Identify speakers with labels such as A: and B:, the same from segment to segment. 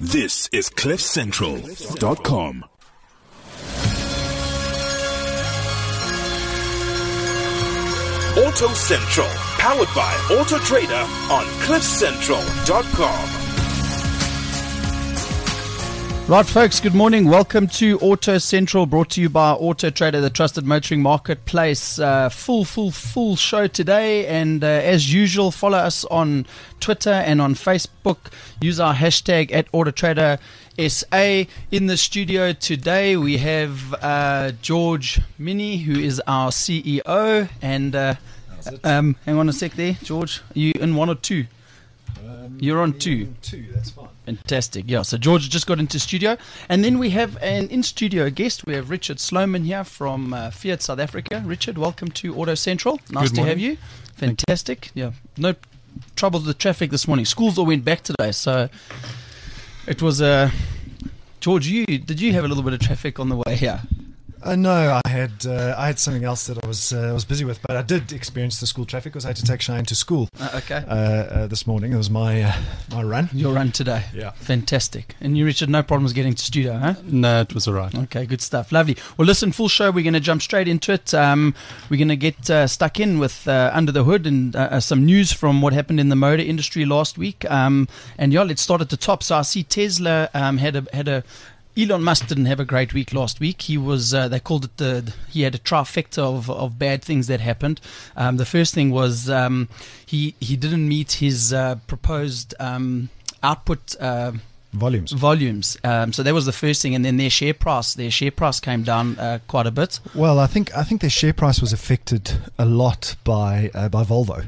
A: This is CliffCentral.com. Auto Central, powered by Auto Trader on CliffCentral.com.
B: Right, folks, good morning. Welcome to Auto Central, brought to you by Auto Trader, the trusted motoring marketplace. Full show today. And as usual, follow us on Twitter and on Facebook. Use our hashtag at Auto Trader SA. In the studio today, we have George Mini, who is our CEO. And hang on a sec there, George. Are you in one or two? You're on two.
C: That's fine.
B: Fantastic. Yeah, so George just got into studio. And then we have an in-studio guest. We have Richard Sloman here from Fiat South Africa. Richard, welcome to Auto Central. Nice to have you. Fantastic. Yeah, no troubles with traffic this morning. Schools all went back today, so it was... George, did you have a little bit of traffic on the way here?
C: No, I had something else that I was busy with, but I did experience the school traffic because I had to take Shine to school. This morning. It was my run.
B: Your run today.
C: Yeah.
B: Fantastic. And you, Richard, no problems getting to studio, huh?
D: No, it was all right.
B: Okay, good stuff. Lovely. Well, listen, full show. We're going to jump straight into it. We're going to get stuck in with Under the Hood and some news from what happened in the motor industry last week. And yeah, let's start at the top. So I see Tesla had a Elon Musk didn't have a great week last week. He was, they called it he had a trifecta of bad things that happened. The first thing was he didn't meet his proposed output
C: volumes.
B: So that was the first thing, and then their share price came down quite a bit.
C: Well, I think their share price was affected a lot by Volvo.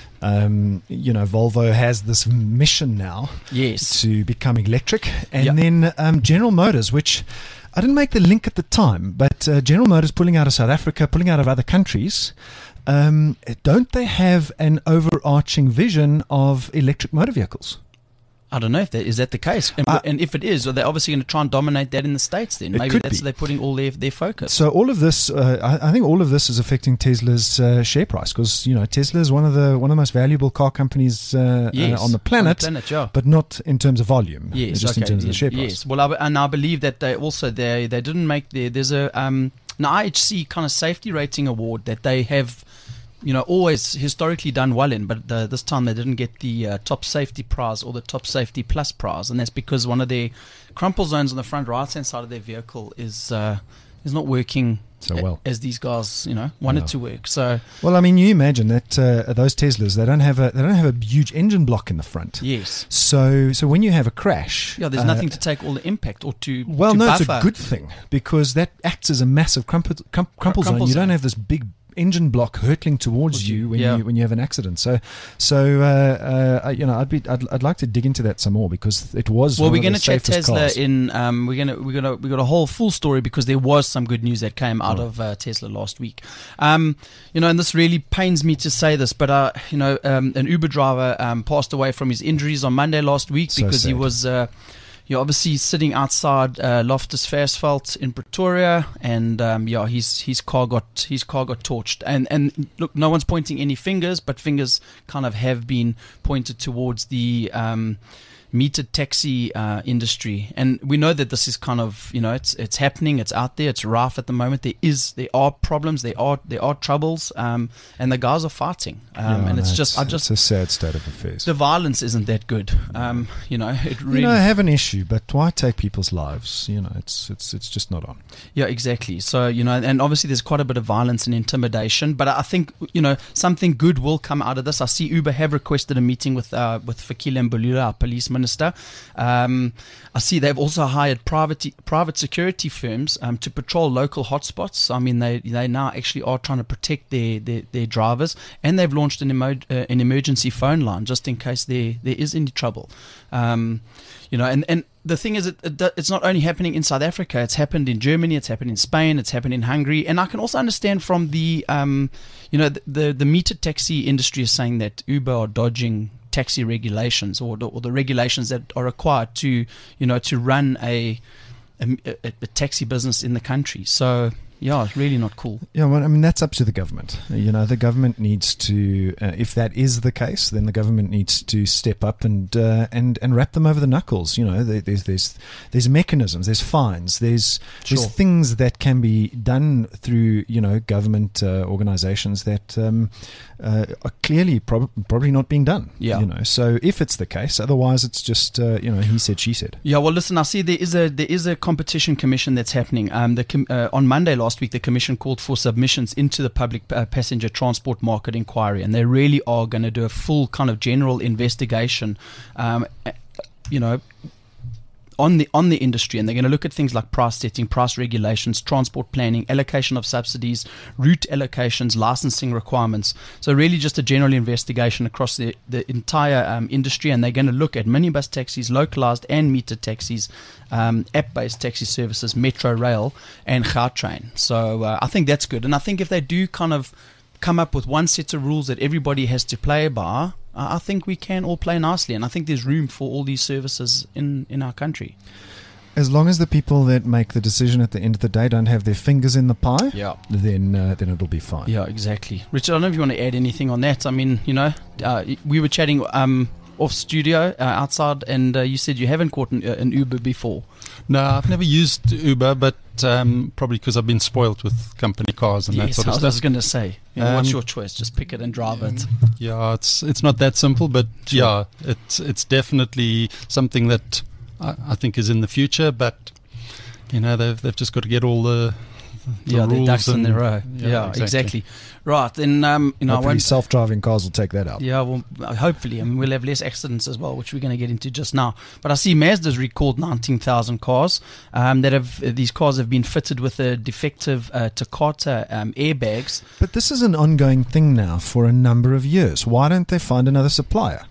C: Volvo has this mission now,
B: yes,
C: to become electric, and then General Motors, which I didn't make the link at the time, but General Motors pulling out of South Africa, pulling out of other countries. Don't they have an overarching vision of electric motor vehicles?
B: I don't know if that is the case, and if it is, are they obviously going to try and dominate that in the States? Then maybe that's where they're putting all their focus.
C: So all of this, I think, all of this is affecting Tesla's share price because Tesla is one of the most valuable car companies on the planet, but not in terms of volume.
B: Yes,
C: just in terms of the share price.
B: Yes, well, I believe that they didn't make there's an IHC kind of safety rating award that they have, always historically done well in, but this time they didn't get the top safety prize or the top safety plus prize, and that's because one of their crumple zones on the front right-hand side of their vehicle is not working
C: so well
B: as these guys wanted to work. So,
C: well, I mean, you imagine that those Teslas, they don't have a huge engine block in the front.
B: Yes.
C: So when you have a crash,
B: there's nothing to take all the impact or to
C: it's
B: buffer.
C: a good thing because that acts as a massive crumple zone. You don't have this big engine block hurtling towards you when you have an accident. So I'd like to dig into that some more because it was.
B: Well, we're going to chat Tesla
C: cars.
B: in. We got a whole full story because there was some good news that came out of Tesla last week. And this really pains me to say this, but an Uber driver passed away from his injuries on Monday last week because
C: sad.
B: He was. You're obviously sitting outside Loftus Versfeld in Pretoria, and his car got torched. And look, no one's pointing any fingers, but fingers kind of have been pointed towards the metered taxi industry, and we know that this is kind of it's happening. It's out there. It's rife at the moment. There are problems. There are troubles, and the guys are fighting. It's
C: a sad state of affairs.
B: The violence isn't that good. It really.
C: I have an issue, but why take people's lives? It's just not on.
B: Yeah, exactly. So and obviously there's quite a bit of violence and intimidation, but I think something good will come out of this. I see Uber have requested a meeting with Fikile Mbalula, our police minister. I see they've also hired private security firms to patrol local hotspots. I mean, they now actually are trying to protect their drivers, and they've launched an emergency phone line just in case there is any trouble. And the thing is, it's not only happening in South Africa. It's happened in Germany. It's happened in Spain. It's happened in Hungary. And I can also understand from the metered taxi industry is saying that Uber are dodging taxi regulations or the regulations that are required to run a taxi business in the country. So Yeah, it's really not cool.
C: Yeah, well, I mean, that's up to the government. The government needs to, if that is the case, then the government needs to step up and wrap them over the knuckles. There's mechanisms, there's fines, there's things that can be done through, government organizations that are clearly probably not being done.
B: Yeah.
C: So if it's the case, otherwise it's just, he said, she said.
B: Yeah, well, listen, I see there is a competition commission that's happening. On Monday last week, the commission called for submissions into the public passenger transport market inquiry, and they really are going to do a full kind of general investigation, on the industry, and they're going to look at things like price setting, price regulations, transport planning, allocation of subsidies, route allocations, licensing requirements. So really just a general investigation across the entire industry, and they're going to look at minibus taxis, localized and metered taxis, app-based taxi services, Metro Rail, and Gautrain. So I think that's good, and I think if they do kind of come up with one set of rules that everybody has to play by, I think we can all play nicely, and I think there's room for all these services in our country.
C: As long as the people that make the decision at the end of the day don't have their fingers in the pie, then it'll be fine.
B: Yeah, exactly. Richard, I don't know if you want to add anything on that. I mean, we were chatting off studio outside, and you said you haven't caught an Uber before.
D: No, I've never used Uber, but probably because I've been spoiled with company cars and that sort of stuff.
B: I was going to say, what's your choice? Just pick it and drive it.
D: Yeah, it's not that simple, but sure. It's definitely something that I think is in the future. But they've just got to get all the
B: their ducks in their row.
D: Yeah,
B: exactly. Right, then
C: hopefully self-driving cars will take that out.
B: Yeah, well, hopefully, we'll have less accidents as well, which we're going to get into just now. But I see Mazda's recalled 19,000 cars. These cars have been fitted with a defective Takata airbags.
C: But this is an ongoing thing now for a number of years. Why don't they find another supplier?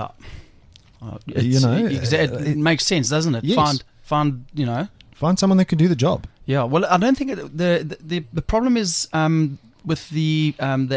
B: It makes sense, doesn't it?
C: Yes.
B: Find
C: someone that can do the job.
B: Yeah, well, I don't think the problem is with the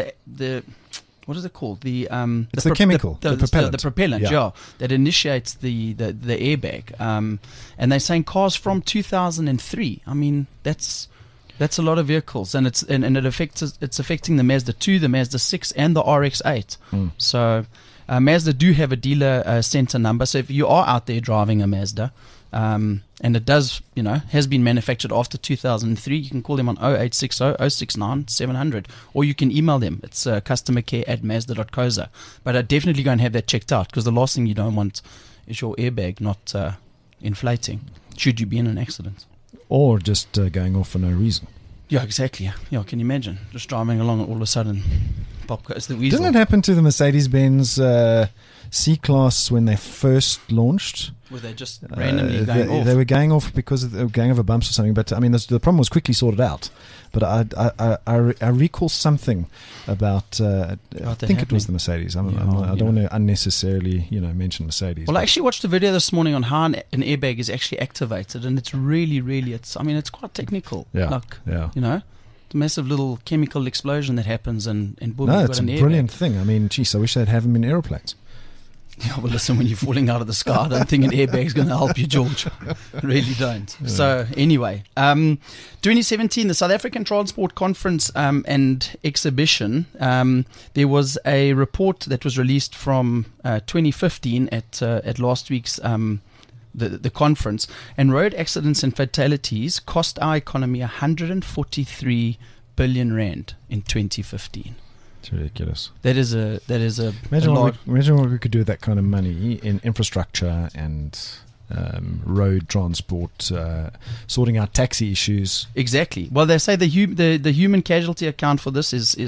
B: what is it called?
C: It's the chemical, the propellant.
B: The propellant, that initiates the airbag. And they're saying cars from 2003. I mean, that's a lot of vehicles, and it's affecting the Mazda 2, the Mazda 6, and the RX-8. So Mazda do have a dealer center number. So if you are out there driving a Mazda, and it does, has been manufactured after 2003, you can call them on 0860 069 700, or you can email them. It's customercare@mazda.co.za. But I definitely go and have that checked out, because the last thing you don't want is your airbag not inflating should you be in an accident.
C: Or just going off for no reason.
B: Yeah, exactly. Yeah, can you imagine? Just driving along and all of a sudden, pop goes the weasel.
C: Didn't it happen to the Mercedes-Benz C-Class when they first launched?
B: Were they just randomly going off?
C: They were going off because they were going over bumps or something. But I mean, the problem was quickly sorted out. But I recall something about. I think it was the Mercedes. I don't want to unnecessarily mention Mercedes.
B: Well, I actually watched a video this morning on how an airbag is actually activated, and it's really, really. It's quite technical.
C: Yeah.
B: The massive little chemical explosion that happens, and boom,
C: no,
B: you've got
C: it's
B: an
C: a
B: airbag.
C: brilliant thing. I mean, geez, I wish they'd have them in aeroplanes.
B: Yeah, well, listen, when you're falling out of the sky, I don't think an airbag's going to help you, George. Really don't. Yeah. So, anyway, 2017, the South African Transport Conference and Exhibition, there was a report that was released from 2015 at last week's the conference, and road accidents and fatalities cost our economy 143 billion rand in 2015.
C: It's ridiculous.
B: That is a
C: imagine what we could do with that kind of money in infrastructure and road transport, sorting out taxi issues.
B: Exactly. Well, they say the human casualty account for this is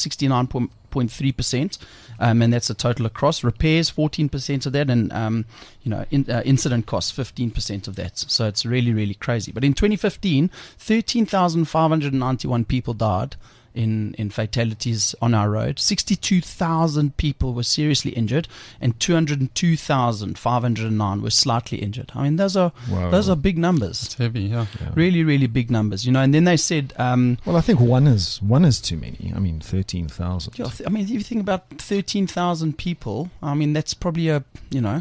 B: 69.3%, and that's a total across. Repairs 14% of that, and incident costs 15% of that. So it's really, really crazy. But in 2015, 13,591 people died in fatalities on our road. 62,000 people were seriously injured, and 202,509 were slightly injured. I mean, those are big numbers.
D: It's heavy, yeah.
B: Really, really big numbers. And then they said,
C: well, I think one is too many. I mean, 13,000.
B: Yeah, I mean, if you think about 13,000 people, I mean, that's probably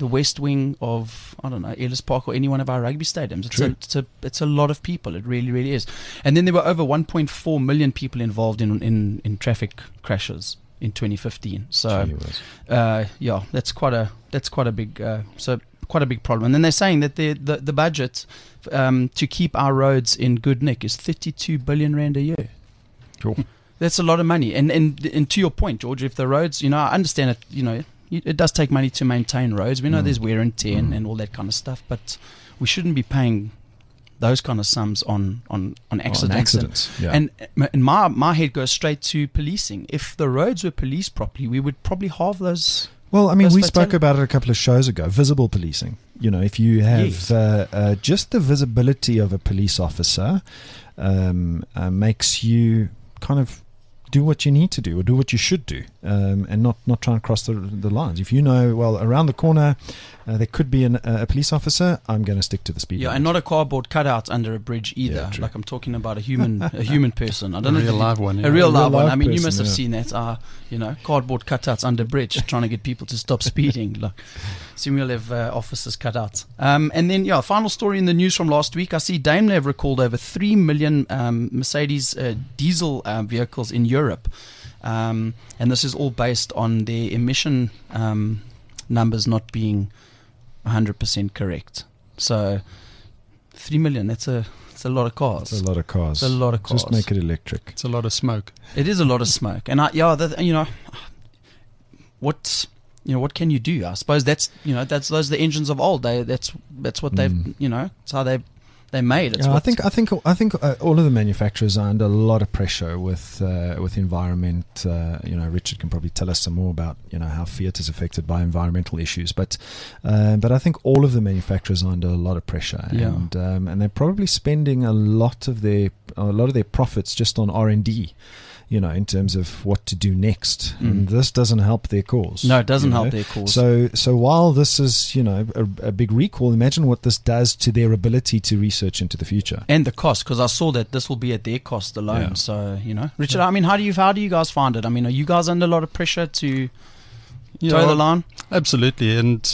B: the west wing of, I don't know, Ellis Park or any one of our rugby stadiums. It's a lot of people. It really, really is. And then there were over 1.4 million people involved in traffic crashes in 2015. So, that's quite a big problem. And then they're saying that the budget to keep our roads in good nick is 32 billion rand a year.
C: Cool.
B: That's a lot of money. And to your point, George, if the roads, I understand it, it does take money to maintain roads. We know there's wear and tear and all that kind of stuff, but we shouldn't be paying those kind of sums on accidents. And my head goes straight to policing. If the roads were policed properly, we would probably halve those.
C: Well, I mean, we spoke about it a couple of shows ago, visible policing. If you have just the visibility of a police officer makes you kind of do what you need to do or do what you should do, and not try and cross the lines. If you know, well, around the corner there could be a police officer, I'm going to stick to the speed limit.
B: And not a cardboard cutout under a bridge either. Like I'm talking about a human person. I don't know,
D: a real live one.
B: A real live one. I mean, you must have seen that. Cardboard cutouts under bridge, trying to get people to stop speeding. Soon we'll have officers cut out. And then, final story in the news from last week. I see Daimler have recalled over 3 million Mercedes diesel vehicles in Europe. And this is all based on their emission numbers not being 100% correct. So 3 million, it's a lot of cars.
C: It's a lot of cars. Just make it electric.
D: It's a lot of smoke.
B: It is a lot of smoke. And what can you do? I suppose those are the engines of old. That's what they've, it's how they made it.
C: I think all of the manufacturers are under a lot of pressure with environment. Richard can probably tell us some more about how Fiat is affected by environmental issues. But I think all of the manufacturers are under a lot of pressure, and they're probably spending a lot of their profits just on R&D. In terms of what to do next. And this doesn't help their cause.
B: No, it doesn't help their cause.
C: So while this is, a big recall, imagine what this does to their ability to research into the future.
B: And the cost, because I saw that this will be at their cost alone. Yeah. So, Richard, I mean, how do you guys find it? I mean, are you guys under a lot of pressure to toe the line?
D: Absolutely. And,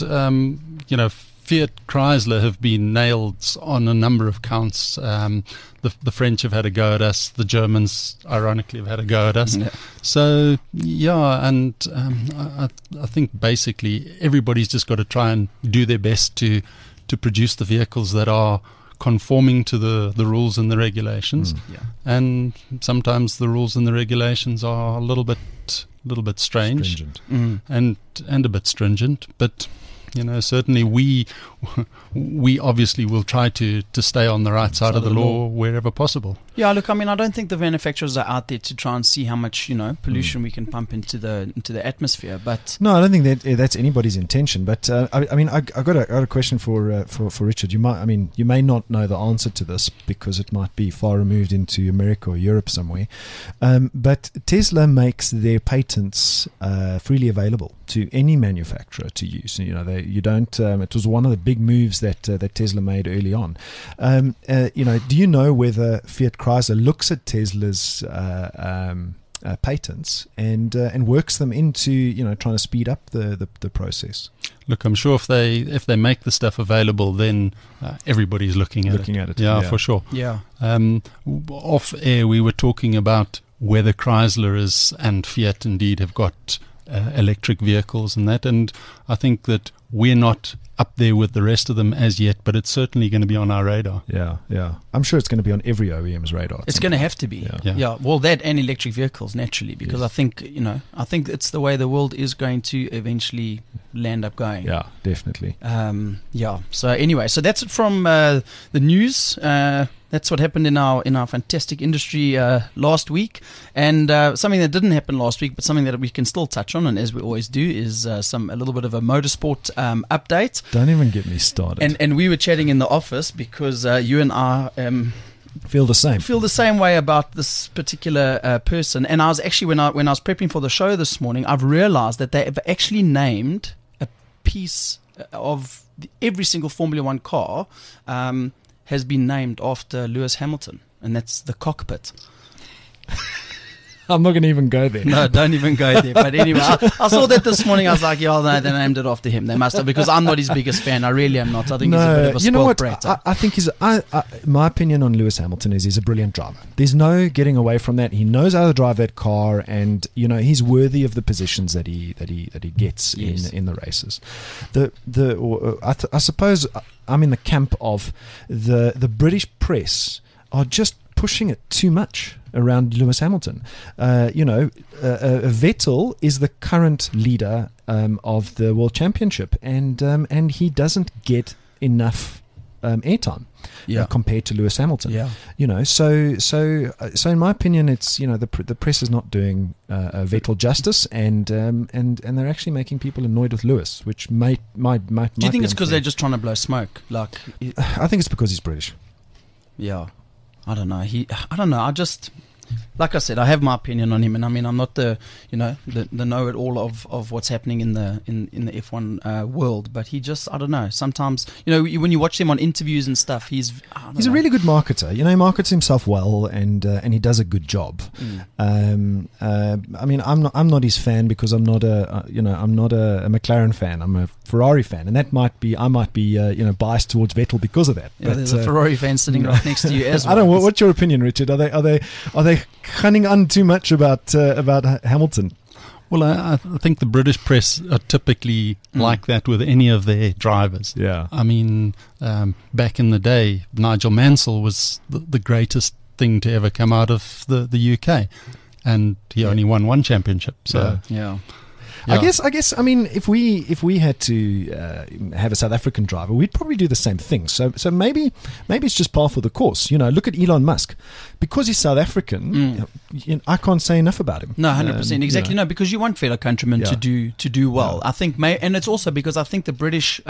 D: Fiat Chrysler have been nailed on a number of counts. The French have had a go at us. The Germans, ironically, have had a go at us. Yeah. So, and I think basically everybody's just got to try and do their best to produce the vehicles that are conforming to the rules and the regulations. And sometimes the rules and the regulations are a little bit strange. And a bit stringent, but certainly we obviously will try to stay on the right side of the law wherever possible.
B: Yeah, look, I mean, I don't think the manufacturers are out there to try and see how much pollution we can pump into the atmosphere. But
C: no, I don't think that's anybody's intention. But I mean, I got a question for Richard. You may not know the answer to this because it might be far removed into America or Europe somewhere. But Tesla makes their patents freely available to any manufacturer to use. You don't. It was one of the big moves that Tesla made early on. Do you know whether Fiat Chrysler looks at Tesla's patents and works them into trying to speed up the process?
D: Look, I'm sure if they make the stuff available, then everybody's looking at it. Yeah, for sure.
B: Yeah.
D: Off air, we were talking about whether Chrysler and Fiat indeed have got electric vehicles and that, and I think that we're not up there with the rest of them as yet, but it's certainly going to be on our radar.
C: Yeah. I'm sure it's going to be on every OEM's radar.
B: It's going to have to be. Yeah. Well, that and electric vehicles naturally, because I think it's the way the world is going to eventually land up going.
C: Yeah, definitely.
B: So anyway, so that's it from the news. That's what happened in our fantastic industry last week, and something that didn't happen last week, but something that we can still touch on, and as we always do, is a little bit of a motorsport update.
C: Don't even get me started.
B: And we were chatting in the office because you and I
C: feel the same
B: way about this particular person. And I was actually when I was prepping for the show this morning, I've realized that they have actually named a piece of every single Formula One car. Has been named after Lewis Hamilton, and that's the cockpit.
C: I'm not going to even go there.
B: No, don't even go there. But anyway, I saw that this morning. I was like, yeah, no, they named it after him. They must have, because I'm not his biggest fan. I really am not. I think he's a bit of a spoiled brat.
C: I think my opinion on Lewis Hamilton is he's a brilliant driver. There's no getting away from that. He knows how to drive that car, and he's worthy of the positions that he gets in the races. I suppose I'm in the camp of the British press are just pushing it too much around Lewis Hamilton. Vettel is the current leader of the World Championship, and he doesn't get enough airtime compared to Lewis Hamilton. So in my opinion, it's the press is not doing Vettel justice, and they're actually making people annoyed with Lewis, which might. Do
B: you think it's because they're just trying to blow smoke?
C: I think it's because he's British.
B: Yeah. I don't know. I just, like I said, I have my opinion on him, and I mean, I'm not the know-it-all of what's happening in the F1 world. But he just, I don't know. Sometimes, when you watch him on interviews and stuff, he's
C: a really good marketer. He markets himself well, and he does a good job. I mean, I'm not his fan because I'm not a McLaren fan. I'm a Ferrari fan, and I might be biased towards Vettel because of that.
B: Yeah, there's a Ferrari fan sitting right next to you as well.
C: I don't know. What's your opinion, Richard? Are they cunning on too much about Hamilton?
D: Well, I think the British press are typically like that with any of their drivers.
C: Yeah.
D: I mean, back in the day, Nigel Mansell was the greatest thing to ever come out of the UK, and he only won one championship. So
B: yeah.
C: I guess. I mean, if we had to have a South African driver, we'd probably do the same thing. So maybe it's just par for the course. Look at Elon Musk, because he's South African. I can't say enough about him.
B: No, 100%, exactly. No, because you want fellow countrymen to do well.
C: Yeah.
B: I think, and it's also because I think the British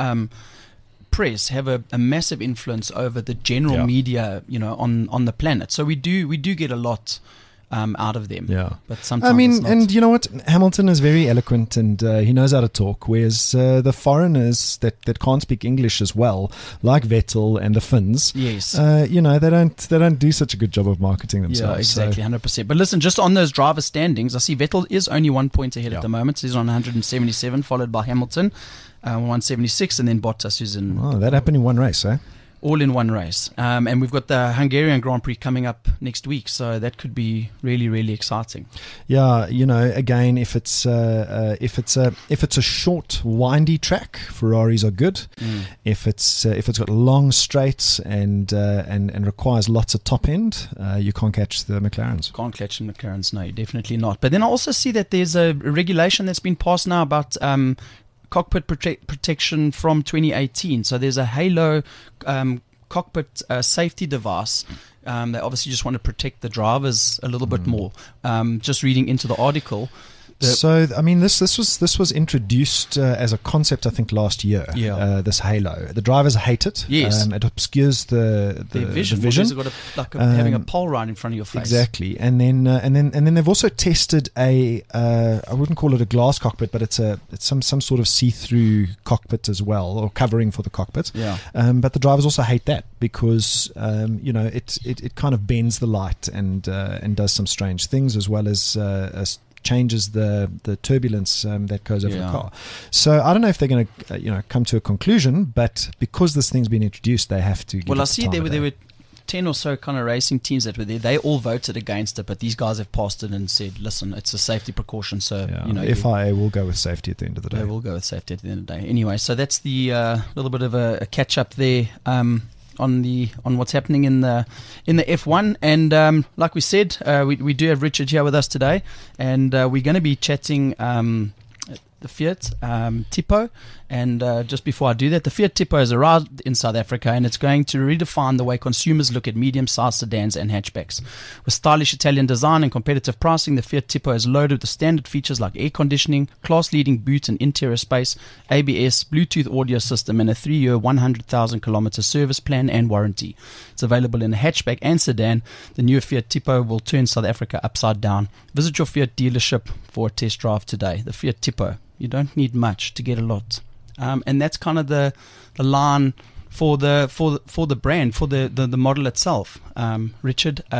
B: press have a massive influence over the general media, on the planet. So we do get a lot out of them.
C: Yeah.
B: But sometimes,
C: I mean,
B: it's not.
C: and you know what? Hamilton is very eloquent, and he knows how to talk, whereas the foreigners that can't speak English as well, like Vettel and the Finns,
B: yes,
C: they don't do such a good job of marketing themselves.
B: Yeah, exactly, 100%. But listen, just on those driver standings, I see Vettel is only 1 point ahead at the moment. So he's on 177, followed by Hamilton, 176, and then Bottas, who's in...
C: Oh, that happened in one race, eh?
B: All in one race. And we've got the Hungarian Grand Prix coming up next week, so that could be really, really exciting.
C: Yeah, again, if it's a short, windy track, Ferraris are good. If it's got long straights and requires lots of top end, you can't catch the McLarens.
B: Can't catch the McLarens, no, definitely not. But then I also see that there's a regulation that's been passed now about cockpit protection from 2018. So there's a Halo cockpit safety device. They obviously just want to protect the drivers a little bit more. Just reading into the article.
C: So I mean, this was introduced as a concept, I think, last year.
B: Yeah.
C: This Halo, the drivers hate it.
B: Yes,
C: it obscures the vision.
B: You've got having a pole right in front of your face.
C: Exactly, and then they've also tested I wouldn't call it a glass cockpit, but it's some sort of see-through cockpit as well, or covering for the cockpit.
B: Yeah.
C: But the drivers also hate that because it kind of bends the light and does some strange things, as well as changes the turbulence that goes over the car. So I don't know if they're going to come to a conclusion, but because this thing's been introduced, they have to.
B: Well, I see there were 10 or so kind of racing teams that were there. They all voted against it, but these guys have passed it and said, "Listen, it's a safety precaution." So
C: FIA will go with safety at the end of the day.
B: They will go with safety at the end of the day. Anyway, so that's the little bit of a catch up there. On what's happening in the F1, and like we said, we do have Richard here with us today, and we're going to be chatting the Fiat Tipo. And just before I do that, the Fiat Tipo has arrived in South Africa, and it's going to redefine the way consumers look at medium-sized sedans and hatchbacks. With stylish Italian design and competitive pricing, the Fiat Tipo is loaded with standard features like air conditioning, class-leading boot and interior space, ABS, Bluetooth audio system, and a 3-year, 100,000-kilometer service plan and warranty. It's available in a hatchback and sedan. The new Fiat Tipo will turn South Africa upside down. Visit your Fiat dealership for a test drive today. The Fiat Tipo. You don't need much to get a lot. And that's kind of the line for the brand, for the model itself. Richard,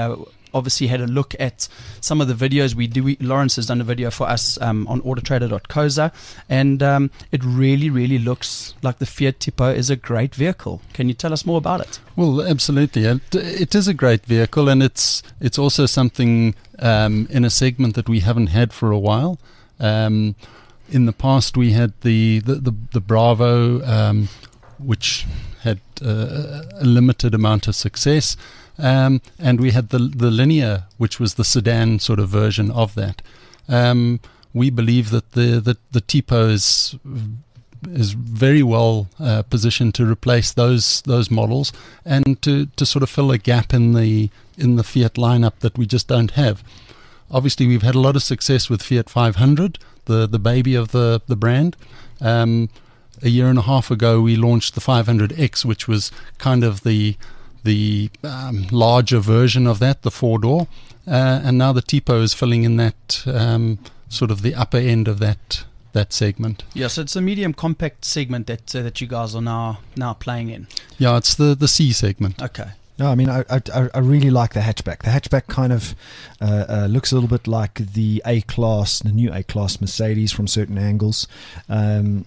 B: obviously had a look at some of the videos we do. Lawrence has done a video for us on autotrader.coza, and it really looks like the Fiat Tipo is a great vehicle. Can you tell us more about it?
D: Well, absolutely. It is a great vehicle, and it's also something in a segment that we haven't had for a while. In the past, we had the Bravo, which had a limited amount of success. And we had the Linear, which was the sedan sort of version of that. We believe that the Tipo is very well positioned to replace those models and to sort of fill a gap in the Fiat lineup that we just don't have. Obviously, we've had a lot of success with Fiat 500, the baby of the brand. A year and a half ago, we launched the 500X, which was kind of the larger version of that, the 4-door, and now the Tipo is filling in that sort of the upper end of that segment.
B: Yeah, so it's a medium compact segment that you guys are now playing in.
D: Yeah, it's the C segment.
B: Okay.
C: No, I mean, I really like the hatchback. The hatchback kind of looks a little bit like the A-Class, the new A-Class Mercedes from certain angles, and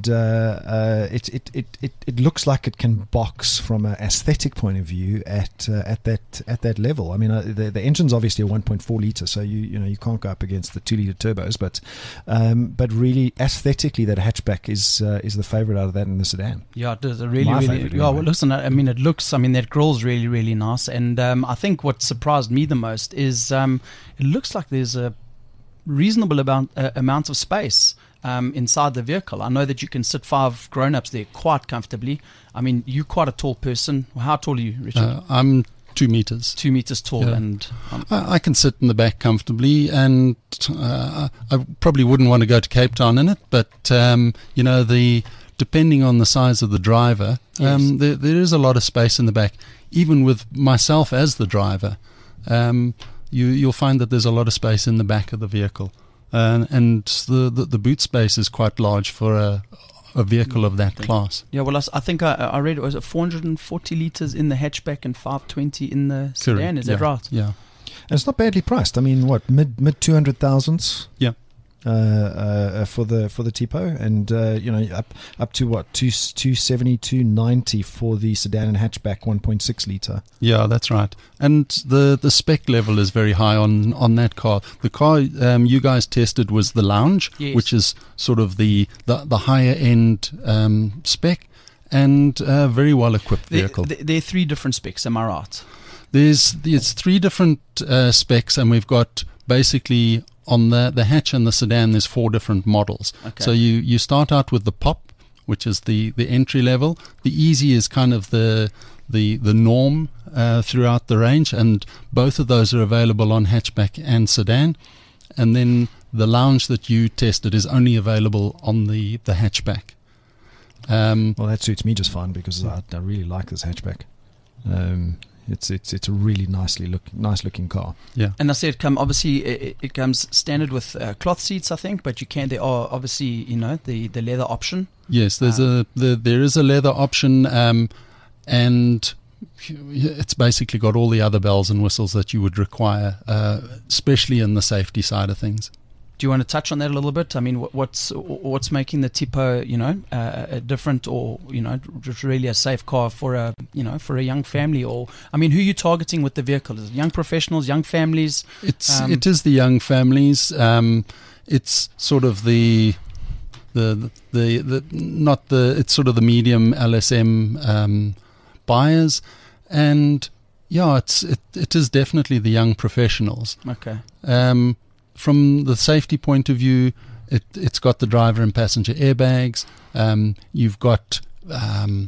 C: it looks like it can box from an aesthetic point of view at that level. I mean, the engine's obviously a 1.4 liter, so you can't go up against the 2 liter turbos, but really aesthetically, that hatchback is the favorite out of that in the sedan.
B: Yeah, it is a really. Yeah, well, listen, I mean, that grill's really nice, and I think what surprised me the most is it looks like there's a reasonable amount of space inside the vehicle. I know that you can sit 5 grown-ups there quite comfortably. I mean, you're quite a tall person. How tall are you, Richard?
D: I'm 2 meters.
B: 2 meters tall,
D: yeah.
B: And
D: I can sit in the back comfortably, and I probably wouldn't want to go to Cape Town in it, but depending on the size of the driver,
B: yes.
D: there is a lot of space in the back. Even with myself as the driver, you'll find that there's a lot of space in the back of the vehicle, and the boot space is quite large for a vehicle of that class.
B: Yeah, well, I think I read it was 440 liters in the hatchback and 520 in the sedan. Is that right?
D: Yeah.
C: And it's not badly priced. I mean, what, mid 200,000s?
D: Yeah.
C: For the Tipo, and up to what, 270, 290 for the sedan and hatchback 1.6 liter.
D: Yeah, that's right. And the spec level is very high on that car. The car you guys tested was the Lounge,
B: yes.
D: which is sort of the higher end spec, and a very well equipped vehicle.
B: There are 3 different specs. Am I right?
D: There's 3 different specs, and we've got basically on the hatch and the sedan, there's 4 different models.
B: Okay.
D: So you start out with the Pop, which is the entry level. The Easy is kind of the norm throughout the range, and both of those are available on hatchback and sedan. And then the Lounge that you tested is only available on the hatchback.
C: Well, that suits me just fine because I really like this hatchback. It's a really nice looking car.
D: Yeah.
B: And I said, it comes standard with cloth seats, I think, but there are obviously the leather option.
D: Yes, there is a leather option, and it's basically got all the other bells and whistles that you would require, especially in the safety side of things.
B: Do you want to touch on that a little bit? I mean, what's making the Tipo, different, or just really a safe car for a young family? Or I mean, who are you targeting with the vehicle? Is it young professionals, young families?
D: It is the young families. It's sort of it's sort of the medium LSM buyers, and yeah, it is definitely the young professionals.
B: Okay.
D: From the safety point of view, it's got the driver and passenger airbags. You've got the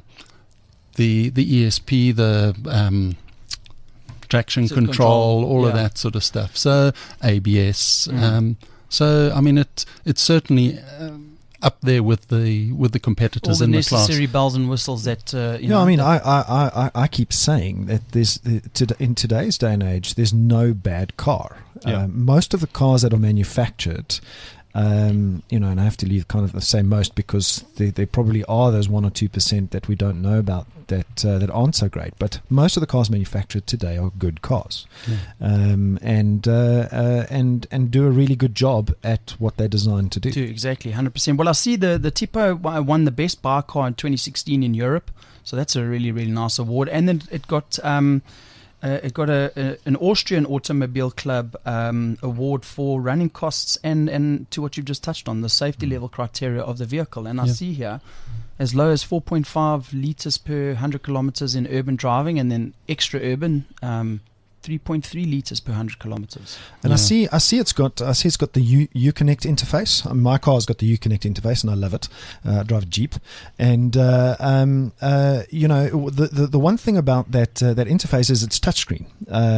D: ESP, the traction control, all of that sort of stuff. So ABS. So I mean, it's certainly up there with the competitors in the class.
B: All the necessary bells and whistles that.
C: I mean, I keep saying that in today's day and age, there's no bad car.
D: Yeah.
C: Most of the cars that are manufactured And I have to leave kind of the same most because there probably are those 1 or 2% that we don't know about that aren't so great. But most of the cars manufactured today are good cars, and do a really good job at what they're designed to do.
B: Exactly, 100%. Well, I see the Tipo won the best bar car in 2016 in Europe, so that's a really, really nice award. And then it got an Austrian Automobile Club award for running costs and to what you've just touched on, the safety level criteria of the vehicle. And I see here as low as 4.5 liters per 100 kilometers in urban driving, and then extra urban 3.3 liters per 100 kilometers.
C: And I see it's got the Uconnect interface. My car's got the Uconnect interface, and I love it. I drive a Jeep, and the one thing about that interface is it's touchscreen.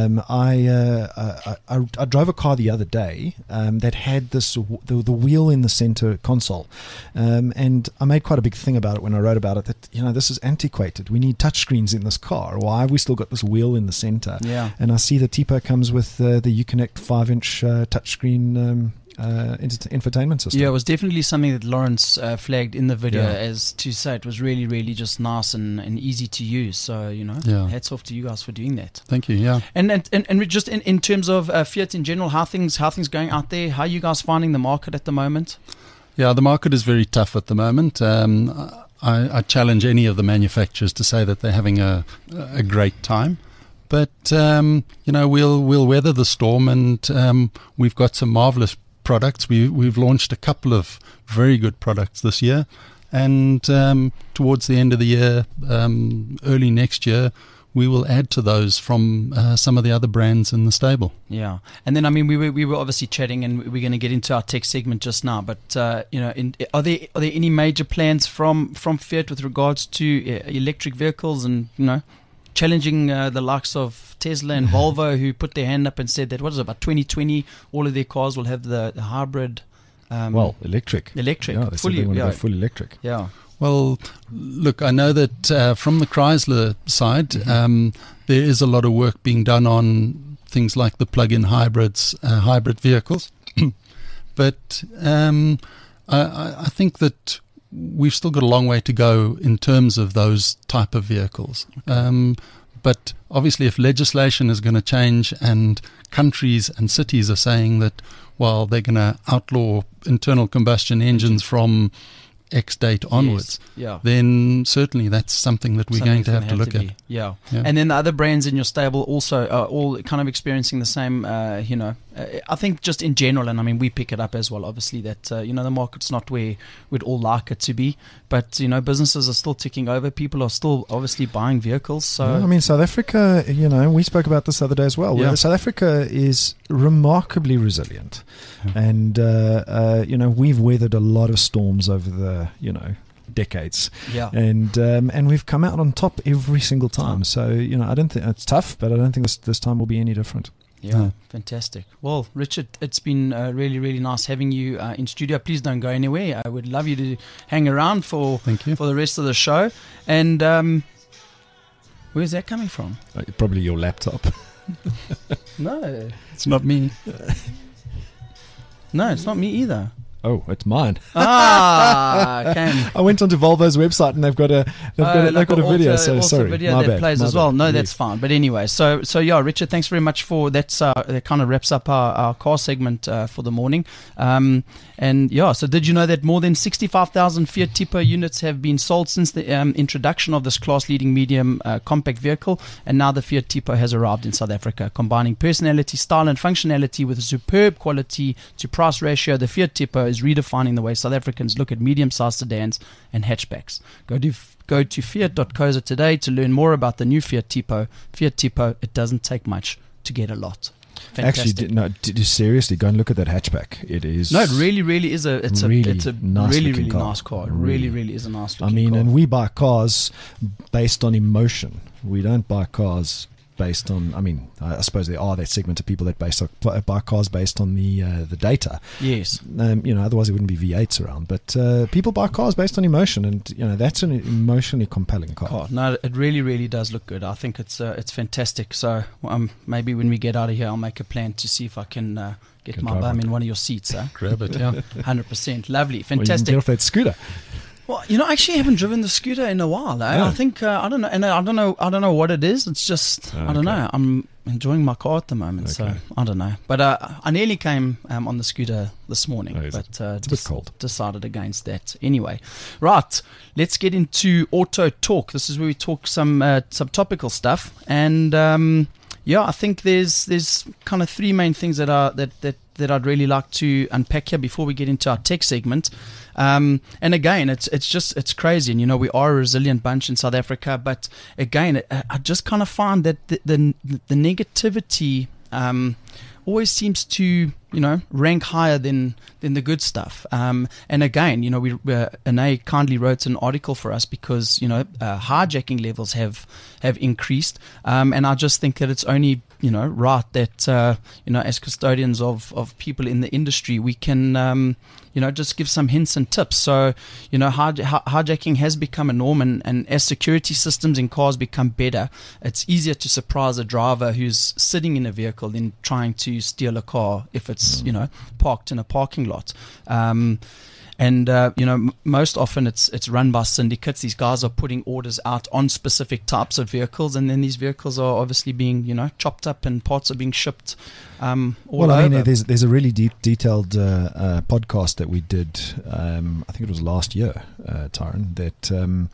C: I drove a car the other day that had the wheel in the center console, and I made quite a big thing about it when I wrote about it. That this is antiquated. We need touchscreens in this car. Why have we still got this wheel in the center?
B: Yeah.
C: And I see the Tipo comes with the Uconnect 5-inch touchscreen infotainment system.
B: Yeah, it was definitely something that Lawrence flagged in the video as to say it was really, really just nice and easy to use. So, hats off to you guys for doing that.
D: Thank you, yeah.
B: And just in terms of Fiat in general, how things going out there? How are you guys finding the market at the moment?
D: Yeah, the market is very tough at the moment. I challenge any of the manufacturers to say that they're having a great time. But, we'll weather the storm, and we've got some marvelous products. We've launched a couple of very good products this year, and towards the end of the year, early next year, we will add to those from some of the other brands in the stable. Yeah.
B: And then, we were obviously chatting, and we're going to get into our tech segment just now, but, are there any major plans from Fiat with regards to electric vehicles and, challenging the likes of Tesla and Volvo, who put their hand up and said that, about 2020, all of their cars will have the hybrid.
C: Electric.
B: Electric.
C: Yeah, they said they want to go full electric.
B: Yeah.
D: Well, look, I know that from the Chrysler side, there is a lot of work being done on things like the plug-in hybrids, hybrid vehicles. But I think that we've still got a long way to go in terms of those type of vehicles. But obviously, if legislation is going to change and countries and cities are saying that, well, they're going to outlaw internal combustion engines from X date onwards, then certainly that's something that we're going to have to look at.
B: Yeah. And then the other brands in your stable also are all kind of experiencing the same, I think just in general, and we pick it up as well, obviously, that, the market's not where we'd all like it to be, but, businesses are still ticking over. People are still obviously buying vehicles. So
C: South Africa, we spoke about this the other day as well. Yeah. South Africa is remarkably resilient. And, we've weathered a lot of storms over the, decades.
B: Yeah.
C: And we've come out on top every single time. So, I don't think it's tough, but I don't think this time will be any different.
B: Yeah, fantastic. Well, Richard, it's been really, really nice having you in studio. Please don't go anywhere. I would love you to hang around for the rest of the show. And where's that coming from?
C: Probably your laptop.
B: No.
D: It's not me.
B: No, it's not me either.
C: Oh, it's mine.
B: I
C: went onto Volvo's website and they've got a video. So sorry,
B: video
C: my
B: that
C: bad,
B: plays
C: my
B: as well.
C: bad.
B: No,
C: Yes.
B: that's fine. But anyway, so yeah, Richard, thanks very much for that. That kind of wraps up our car segment for the morning. And yeah, so did you know that more than 65,000 Fiat Tipo units have been sold since the introduction of this class-leading medium compact vehicle? And now the Fiat Tipo has arrived in South Africa, combining personality, style, and functionality with a superb quality to price ratio. The Fiat Tipo is redefining the way South Africans look at medium-sized sedans and hatchbacks. Go to fiat.co.za today to learn more about the new Fiat Tipo. Fiat Tipo, it doesn't take much to get a lot. Fantastic.
C: Actually, seriously, go and look at that hatchback. It is.
B: No, it really is it's a
C: nice
B: really
C: car.
B: nice car. It really is a nice looking car.
C: And we buy cars based on emotion. We don't buy cars based on. I mean, I suppose there are that segment of people that buy cars based on the data.
B: Yes.
C: Otherwise there wouldn't be V8s around. But people buy cars based on emotion, and that's an emotionally compelling car.
B: Oh, no, it really, really does look good. I think it's fantastic. So maybe when we get out of here, I'll make a plan to see if I can get my bum in one of your seats.
D: Grab it, yeah.
B: 100%. Lovely, fantastic.
C: Well, you can get off that scooter.
B: Well, I actually haven't driven the scooter in a while.
C: Yeah.
B: I think I don't know, and I don't know what it is. It's just I don't know. I'm enjoying my car at the moment, so I don't know. But I nearly came on the scooter this morning, but
C: it's a bit cold.
B: Decided against that. Anyway, right, let's get into Auto Talk. This is where we talk some topical stuff, and I think there's kind of three main things that I'd really like to unpack here before we get into our tech segment. And again, it's crazy, and we are a resilient bunch in South Africa. But again, I just kind of find that the negativity always seems to rank higher than the good stuff. And again, Anae kindly wrote an article for us because hijacking levels have increased, and I just think that it's only right that as custodians of people in the industry, we can just give some hints and tips. So hijacking has become a norm, and as security systems in cars become better, it's easier to surprise a driver who's sitting in a vehicle than trying to steal a car if it's parked in a parking lot. Most often it's run by syndicates. These guys are putting orders out on specific types of vehicles, and then these vehicles are obviously being chopped up and parts are being shipped all over.
C: There's a really detailed podcast that we did. I think it was last year, Tyron. That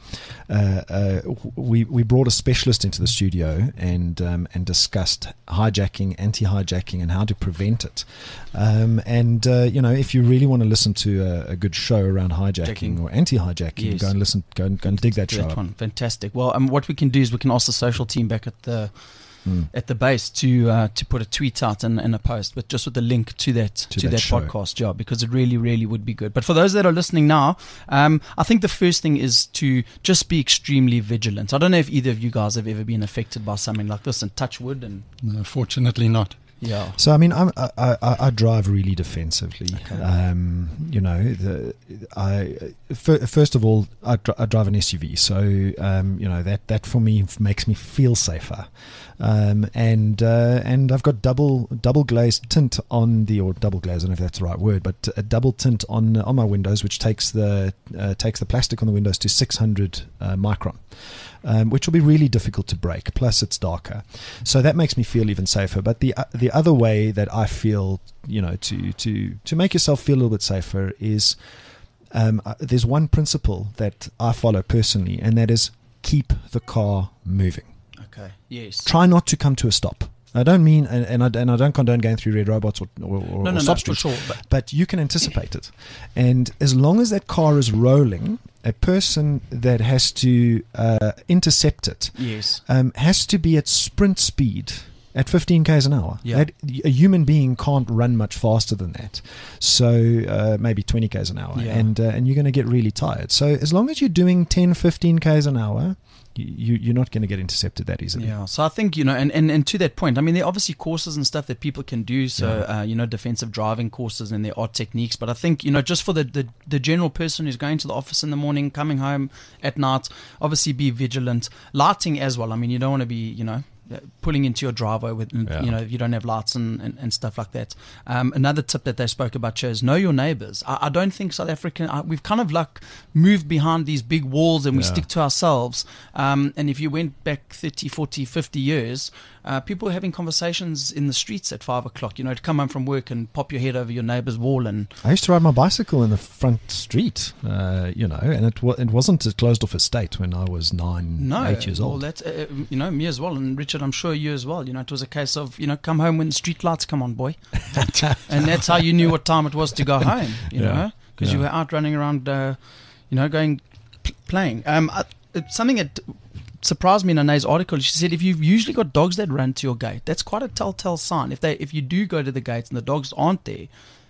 C: we brought a specialist into the studio and discussed hijacking, anti-hijacking, and how to prevent it. If you really want to listen to a good show around hijacking or anti-hijacking,
B: yes,
C: go and dig that show up.
B: One. Fantastic. Well, what we can do is we can ask the social team back at the base to put a tweet out and a post, but just with the link to that podcast job, because it really, really would be good. But for those that are listening now, I think the first thing is to just be extremely vigilant. I don't know if either of you guys have ever been affected by something like this, and touch wood. And
D: no, fortunately not.
B: Yeah.
C: So I mean, I drive really defensively.
B: Okay.
C: First of all, I drive an SUV, so that for me makes me feel safer. And I've got double glazed tint on or double glazed, I don't know if that's the right word, but a double tint on my windows, which takes the plastic on the windows to 600 micron. Which will be really difficult to break. Plus, it's darker, so that makes me feel even safer. But the other way that I feel, to make yourself feel a little bit safer is there's one principle that I follow personally, and that is keep the car moving.
B: Okay. Yes.
C: Try not to come to a stop. I don't mean, and I don't condone going through red robots or stop streets,
B: for sure,
C: but you can anticipate it. And as long as that car is rolling, a person that has to intercept it,
B: yes,
C: has to be at sprint speed at 15 k's an hour.
B: Yeah.
C: A human being can't run much faster than that. So maybe 20 k's an hour,
B: yeah,
C: and you're going to get really tired. So as long as you're doing 10, 15 k's an hour, you're not going to get intercepted that easily.
B: Yeah, so I think, and to that point, I mean, there are obviously courses and stuff that people can do, so, defensive driving courses, and there are techniques, but I think, just for the general person who's going to the office in the morning, coming home at night, obviously be vigilant. Lighting as well. I mean, you don't want to be, pulling into your driveway with, if you don't have lights and stuff like that. Another tip that they spoke about here is know your neighbors. I don't think South African, we've kind of like moved behind these big walls and we stick to ourselves. And if you went back 30, 40, 50 years, people were having conversations in the streets at 5 o'clock, to come home from work and pop your head over your neighbor's wall. And
C: I used to ride my bicycle in the front street, and it wasn't a closed off estate when I was 8 years old.
B: Well, that's, me as well. And Richard, I'm sure you as well. It was a case of, come home when the street lights come on, boy. And that's how you knew what time it was to go home, because you were out running around, going playing. Something that surprised me in Anae's article, she said if you've usually got dogs that run to your gate, that's quite a telltale sign. If you do go to the gates and the dogs aren't there,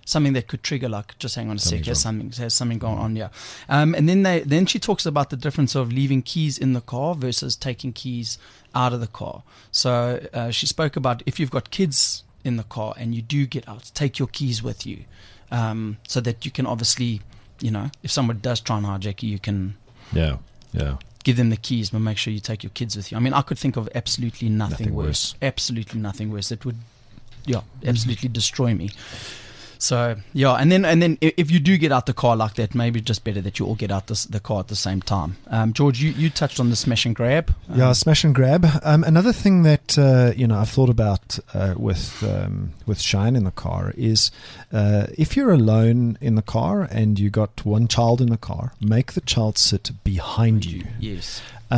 B: something that could trigger, like, just hang on a sec,
C: Something's
B: there's something going on, yeah. And then she talks about the difference of leaving keys in the car versus taking keys out of the car. So she spoke about if you've got kids in the car and you do get out, take your keys with you, so that you can obviously, if someone does try and hijack you, you can give them the keys, but make sure you take your kids with you. I mean, I could think of absolutely nothing worse. Absolutely nothing worse. It would, absolutely destroy me. So, and then if you do get out the car like that, maybe just better that you all get out the car at the same time. George, you touched on the smash and grab.
C: Smash and grab. Another thing that I've thought about with Shine in the car is if you're alone in the car and you got one child in the car, make the child sit behind you.
B: Yes.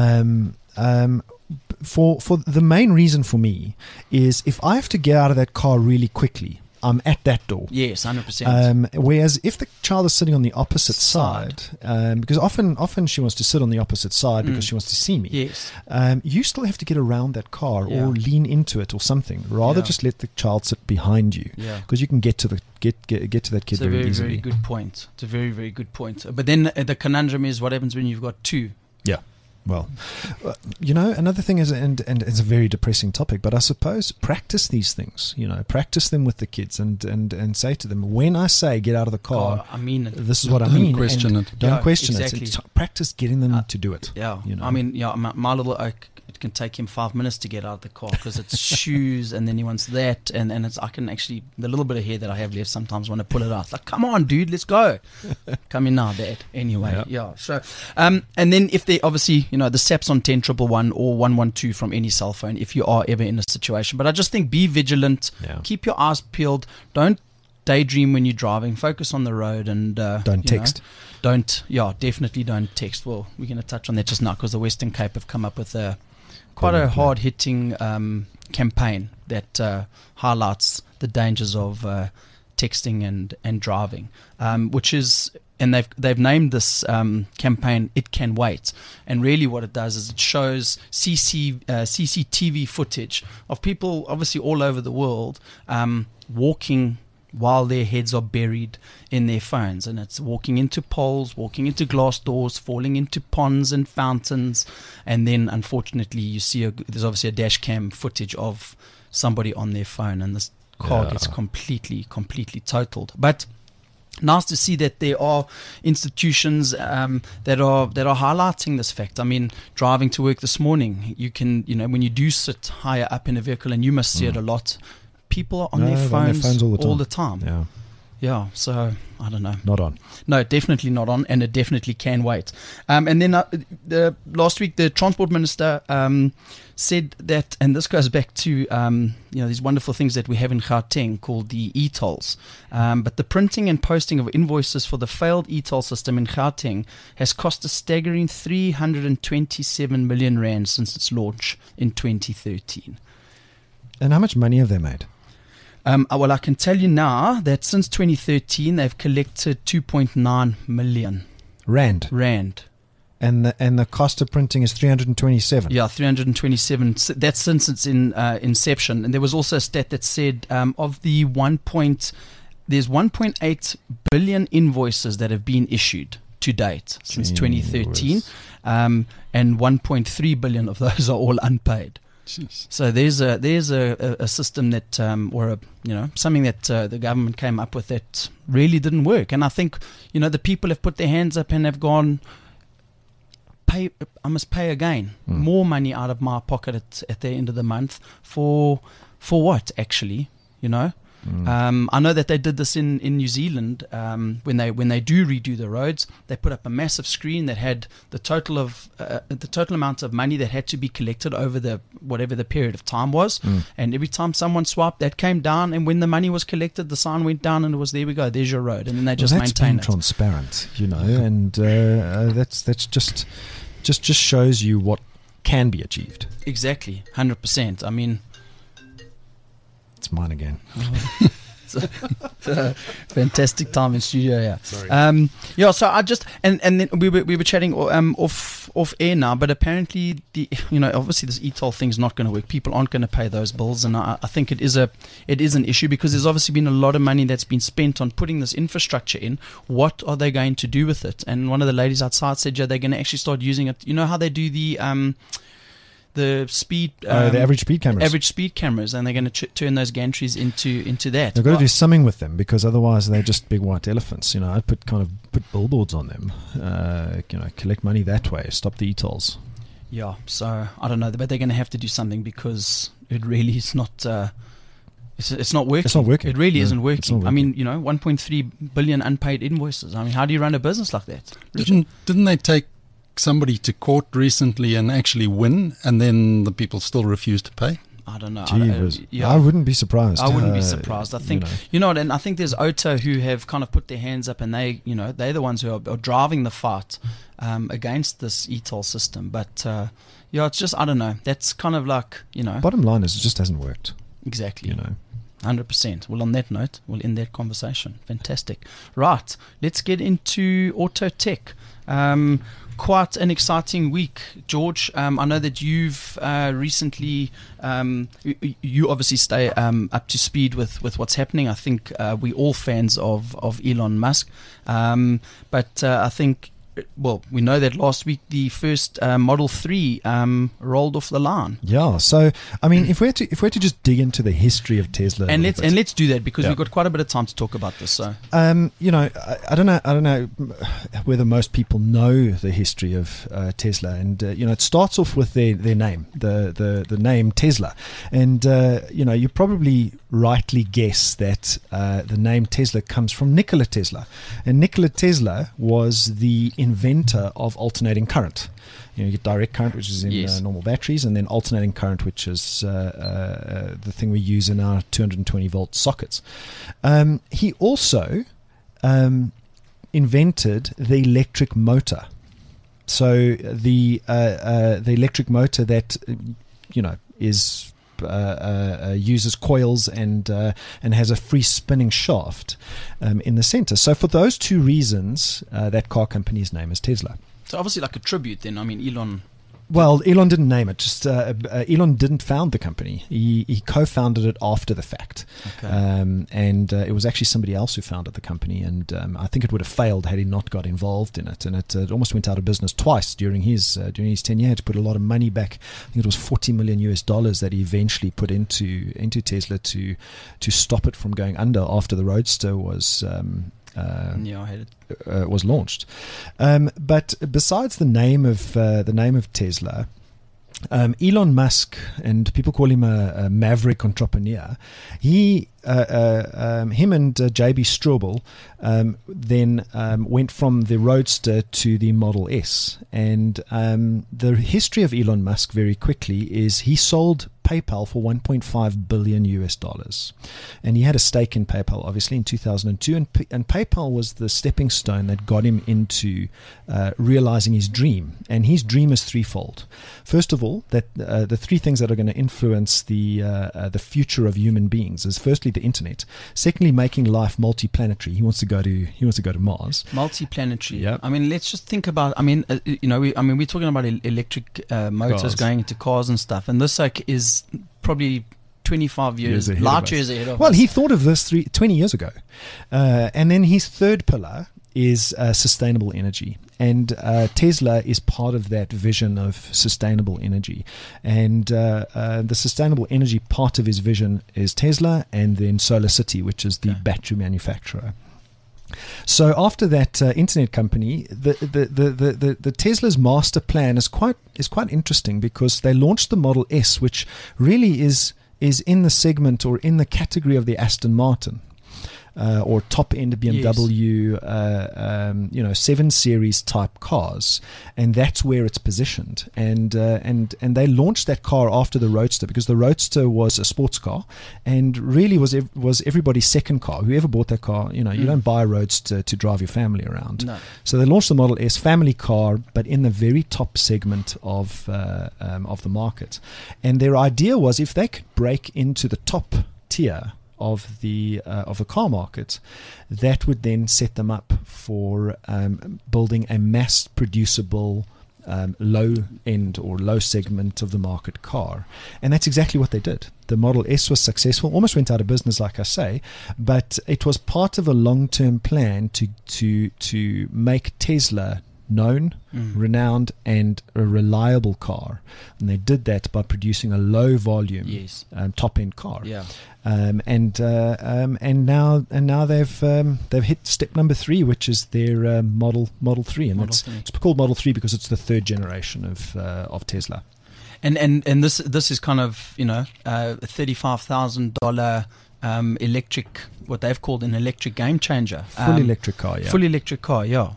C: For the main reason for me is if I have to get out of that car really quickly, I'm at that door.
B: Yes, 100%.
C: Whereas if the child is sitting on the opposite side, because often she wants to sit on the opposite side because she wants to see me.
B: Yes.
C: You still have to get around that car or lean into it or something. Rather just let the child sit behind you, because you can get to that kid very easily.
B: It's a very good point. It's a very, very good point. But then the conundrum is, what happens when you've got two?
C: Yeah. Well, another thing is, and it's a very depressing topic, but I suppose practice these things, practice them with the kids and say to them, when I say get out of the car,
B: I mean it.
C: This is what I mean.
D: Don't question it.
C: Don't question
B: exactly.
C: it. Practice getting them to do it.
B: Yeah. I mean, my little oak, it can take him 5 minutes to get out of the car because it's shoes, and then he wants that, and I can actually, the little bit of hair that I have left, sometimes want to pull it out. It's like, come on, dude, let's go. Come in now, Dad. Anyway, So, and then if they obviously, the SAP's on 10-111 or 112 from any cell phone if you are ever in a situation. But I just think be vigilant, keep your eyes peeled, don't daydream when you're driving, focus on the road, and
C: don't text.
B: Definitely don't text. Well, we're going to touch on that just now because the Western Cape have come up with quite a hard-hitting campaign that highlights the dangers of texting and driving, which is, and they've named this campaign "It Can Wait," and really what it does is it shows CCTV footage of people, obviously all over the world, walking while their heads are buried in their phones, and it's walking into poles, walking into glass doors, falling into ponds and fountains, and then unfortunately you see there's obviously a dash cam footage of somebody on their phone, and this car gets completely totaled. But nice to see that there are institutions that are highlighting this fact. I mean, driving to work this morning, you can, when you do sit higher up in a vehicle, and you must see it a lot, people are on their phones all the time. Yeah, so I don't know.
C: Not on.
B: No, definitely not on, and it definitely can wait. And then last week, the Transport Minister said that, and this goes back to these wonderful things that we have in Gauteng called the e-tolls. But the printing and posting of invoices for the failed e-toll system in Gauteng has cost a staggering 327 million rand since its launch in 2013.
C: And how much money have they made?
B: Well, I can tell you now that since 2013, they've collected 2.9 million
C: rand. And the cost of printing is 327.
B: Yeah, 327. That's since its inception. And there was also a stat that said of the there's 1.8 billion invoices that have been issued to date since 2013, and 1.3 billion of those are all unpaid.
D: Jeez.
B: So there's a system that something that the government came up with that really didn't work, and I think the people have put their hands up and have gone, I must pay again, more money out of my pocket at the end of the month for what actually, I know that they did this in New Zealand when they do redo the roads. They put up a massive screen that had the total amount of money that had to be collected over whatever the period of time was, and every time someone swiped, that came down, and when the money was collected, the sign went down, and it was, there we go, there's your road, and then they just maintain it.
C: That's being transparent, and that's just shows you what can be achieved.
B: Exactly, 100%. I mean,
C: it's mine again.
B: Fantastic time in studio, yeah.
C: Sorry.
B: Yeah, so I just and then we were chatting off air now, but apparently obviously this e-toll thing's not going to work. People aren't going to pay those bills, and I think it is an issue because there's obviously been a lot of money that's been spent on putting this infrastructure in. What are they going to do with it? And one of the ladies outside said, yeah, they're going to actually start using it. You know how they do the speed,
C: the average speed cameras,
B: and they're going to turn those gantries into that.
C: They've got to do something with them because otherwise they're just big white elephants. I'd put billboards on them. Collect money that way. Stop the e-tolls.
B: Yeah. So I don't know, but they're going to have to do something because it really is not. It's not working.
C: It's not working.
B: It really isn't working.
C: It's not working.
B: I mean, 1.3 billion unpaid invoices. I mean, how do you run a business like that?
D: Didn't they take somebody to court recently and actually win, and then the people still refuse to pay?
B: I don't know.
C: I wouldn't be surprised.
B: I wouldn't be surprised. I think and I think there's OTA who have kind of put their hands up, and they're the ones who are driving the fight against this e-toll system. But it's just, I don't know. That's kind of like
C: Bottom line is, it just hasn't worked.
B: Exactly. 100%. Well, on that note, we'll end that conversation. Fantastic. Right. Let's get into auto tech. Quite an exciting week, George. I know that you've recently, you obviously stay up to speed with what's happening. I think we're all fans of Elon Musk. But I think, we know that last week the first Model 3 rolled off the line.
C: Yeah, so I mean, if we're to just dig into the history of Tesla,
B: let's do that because we've got quite a bit of time to talk about this. So,
C: I don't know whether most people know the history of Tesla, and it starts off with their name, the name Tesla, and you probably rightly guess that the name Tesla comes from Nikola Tesla, and Nikola Tesla was the inventor of alternating current. You get direct current, which is in normal batteries, and then alternating current, which is the thing we use in our 220 volt sockets. He also invented the electric motor. So the electric motor that is uses coils and has a free spinning shaft in the center. So for those two reasons, that car company's name is Tesla.
B: So obviously like a tribute then. I mean, Elon...
C: Well, Elon didn't name it. Just Elon didn't found the company. He co-founded it after the fact,
B: okay.
C: And it was actually somebody else who founded the company. And I think it would have failed had he not got involved in it. And it almost went out of business twice during his tenure. He had to put a lot of money back. I think it was $40 million that he eventually put into Tesla to stop it from going under after the Roadster was. Was launched, but besides the name of Tesla, Elon Musk, and people call him a maverick entrepreneur. Him and J.B. Straubel then went from the Roadster to the Model S, and the history of Elon Musk very quickly is he sold PayPal for $1.5 billion, and he had a stake in PayPal obviously in 2002, and PayPal was the stepping stone that got him into realizing his dream. And his dream is threefold. First of all, that the three things that are going to influence the future of human beings is firstly the internet, secondly making life multiplanetary. He wants to go to Mars.
B: Multiplanetary.
C: Yep.
B: I mean, let's just think about. I mean, we're talking about electric motors
C: Cars.
B: going into cars and stuff, and this is probably 25 years, light years ahead of us.
C: Well, he thought of this 20 years ago. And then his third pillar is sustainable energy. And Tesla is part of that vision of sustainable energy. And the sustainable energy part of his vision is Tesla, and then SolarCity, which is the battery manufacturer. So after that internet company, the Tesla's master plan is quite interesting, because they launched the Model S, which really is in the segment or in the category of the Aston Martin. Or top-end BMW, 7 Series type cars, and that's where it's positioned. And they launched that car after the Roadster, because the Roadster was a sports car, and really was everybody's second car. Whoever bought that car, you don't buy a Roadster to drive your family around.
B: No.
C: So they launched the Model S, family car, but in the very top segment of the market. And their idea was, if they could break into the top tier of the car market, that would then set them up for building a mass producible low end or low segment of the market car. And that's exactly what they did. The Model S was successful, almost went out of business, like I say, but it was part of a long-term plan to make Tesla known, renowned, and a reliable car. And they did that by producing a low volume top-end car.
B: Yeah.
C: And now they've hit step number 3, which is their Model 3, and it's called Model 3 because it's the third generation of Tesla.
B: And this is kind of a $35,000 electric, what they've called an electric game changer,
C: full electric car,
B: yeah.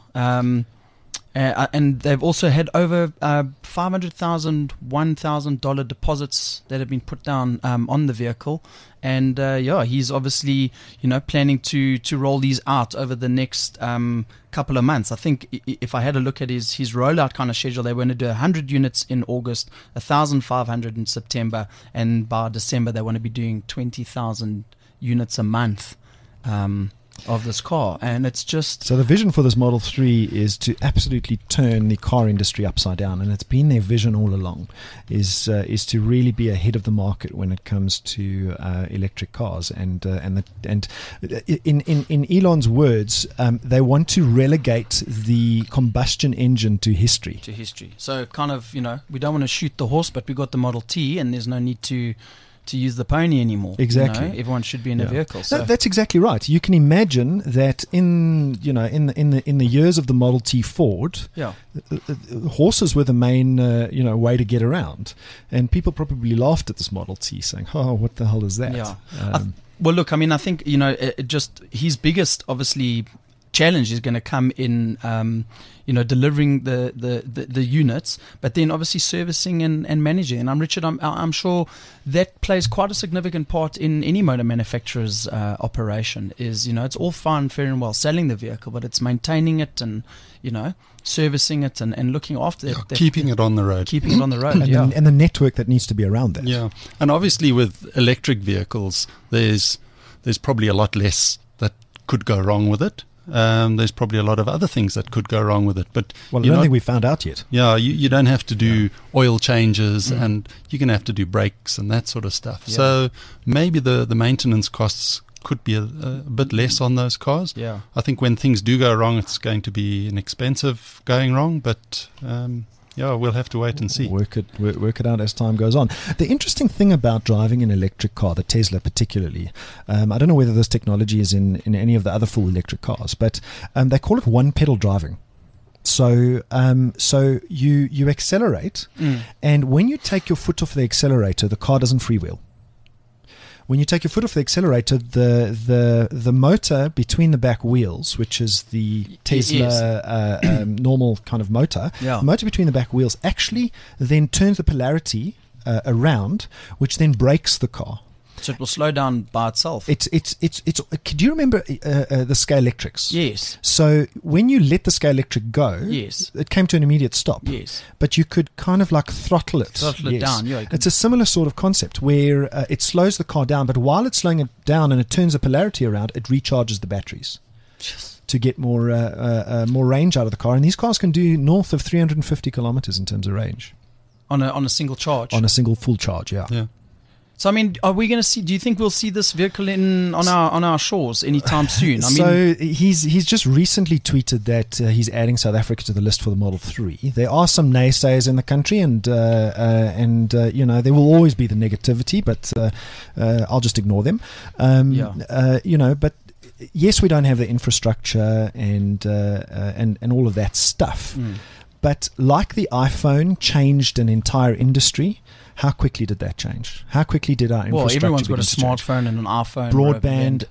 B: And they've also had over $500,000, $1,000 deposits that have been put down on the vehicle. And he's obviously planning to roll these out over the next couple of months. I think if I had a look at his rollout kind of schedule, they want to do 100 units in August, 1,500 in September, and by December they want to be doing 20,000 units a month of this car. And it's just,
C: so the vision for this Model 3 is to absolutely turn the car industry upside down, and it's been their vision all along, is to really be ahead of the market when it comes to electric cars. And in Elon's words, they want to relegate the combustion engine to history.
B: So kind of, we don't want to shoot the horse, but we got the Model T, and there's no need to use the pony anymore.
C: Exactly.
B: Everyone should be in a vehicle. So.
C: That's exactly right. You can imagine that in the years of the Model T Ford, horses were the main way to get around, and people probably laughed at this Model T, saying, "Oh, what the hell is that?"
B: Yeah. Well, look, I mean, I think just his biggest, obviously, challenge is going to come in delivering the units, but then obviously servicing and managing. And I'm sure that plays quite a significant part in any motor manufacturer's operation. Is it's all fine, fair and well selling the vehicle, but it's maintaining it and servicing it and looking after it,
D: keeping it on the road,
C: and the network that needs to be around that.
D: Yeah, and obviously with electric vehicles, there's probably a lot less that could go wrong with it. There's probably a lot of other things that could go wrong with it, but
C: I don't think we found out yet.
D: Yeah, you don't have to do oil changes, and you're going to have to do brakes and that sort of stuff. Yeah. So maybe the maintenance costs could be a bit less on those cars.
B: Yeah,
D: I think when things do go wrong, it's going to be inexpensive going wrong, but we'll have to wait and see.
C: Work it out as time goes on. The interesting thing about driving an electric car, the Tesla particularly, I don't know whether this technology is in any of the other full electric cars, but they call it one pedal driving. So you accelerate, and when you take your foot off the accelerator, the car doesn't freewheel. When you take your foot off the accelerator, the motor between the back wheels, which is the Tesla normal kind of motor, the motor between the back wheels actually then turns the polarity around, which then brakes the car.
B: So it will slow down by itself.
C: It's. Do you remember the Scalextrics?
B: Yes.
C: So when you let the Scalextric go, it came to an immediate stop.
B: Yes.
C: But you could kind of like throttle it.
B: Down. Yeah.
C: It's a similar sort of concept where it slows the car down, but while it's slowing it down and it turns the polarity around, it recharges the batteries to get more range out of the car. And these cars can do north of 350 kilometers in terms of range
B: on a single charge.
C: On a single full charge, yeah.
B: So, I mean, are we going to see? Do you think we'll see this vehicle on our shores anytime soon?
C: So he's just recently tweeted that he's adding South Africa to the list for the Model 3. There are some naysayers in the country, and there will always be the negativity, but I'll just ignore them. But yes, we don't have the infrastructure and all of that stuff. But like the iPhone changed an entire industry, how quickly did that change? How quickly did our infrastructure
B: everyone's got a smartphone and an iPhone.
C: Broadband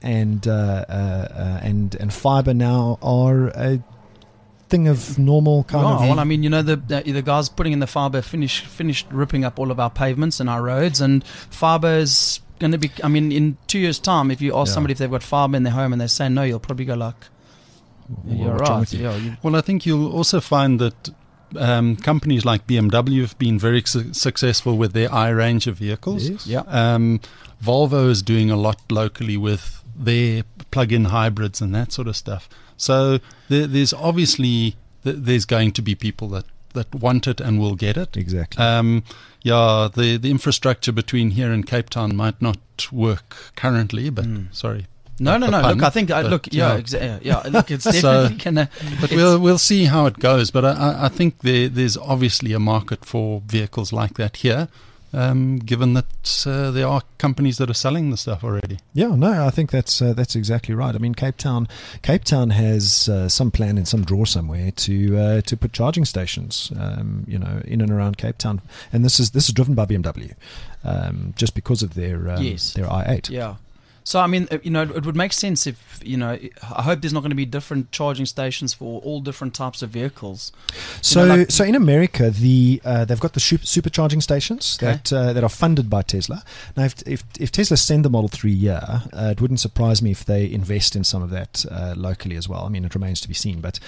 C: and fiber now are a thing of normal kind of.
B: Well, I mean, the guys putting in the fiber finished ripping up all of our pavements and our roads, and fiber is going to be. I mean, in 2 years' time, if you ask somebody if they've got fiber in their home and they say no, you'll probably go like, "You're right."
D: Well, I think you'll also find that companies like BMW have been very successful with their I range of vehicles.
C: Yes.
B: Yeah.
D: Volvo is doing a lot locally with their plug-in hybrids and that sort of stuff. So there's obviously there's going to be people that want it and will get it.
C: Exactly.
D: The infrastructure between here and Cape Town might not work currently, but sorry.
B: No.
D: Pun,
B: Look, I think look, yeah, look, it's definitely gonna.
D: But we'll see how it goes. But I think there's obviously a market for vehicles like that here, given that there are companies that are selling the stuff already.
C: Yeah, no, I think that's exactly right. I mean, Cape Town has some plan in some drawer somewhere to put charging stations, in and around Cape Town, and this is driven by BMW, just because of their i8.
B: Yeah. So, I mean, it would make sense if, I hope there's not going to be different charging stations for all different types of vehicles.
C: So in America, they've got the supercharging stations
B: Okay.
C: that are funded by Tesla. Now, if Tesla send the Model 3 here, it wouldn't surprise me if they invest in some of that locally as well. I mean, it remains to be seen. But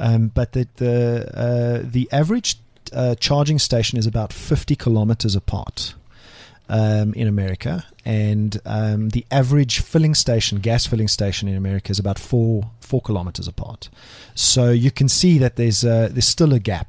C: the average charging station is about 50 kilometers apart. In America, and the average gas filling station in America is about 4 kilometers apart. So you can see that there's still a gap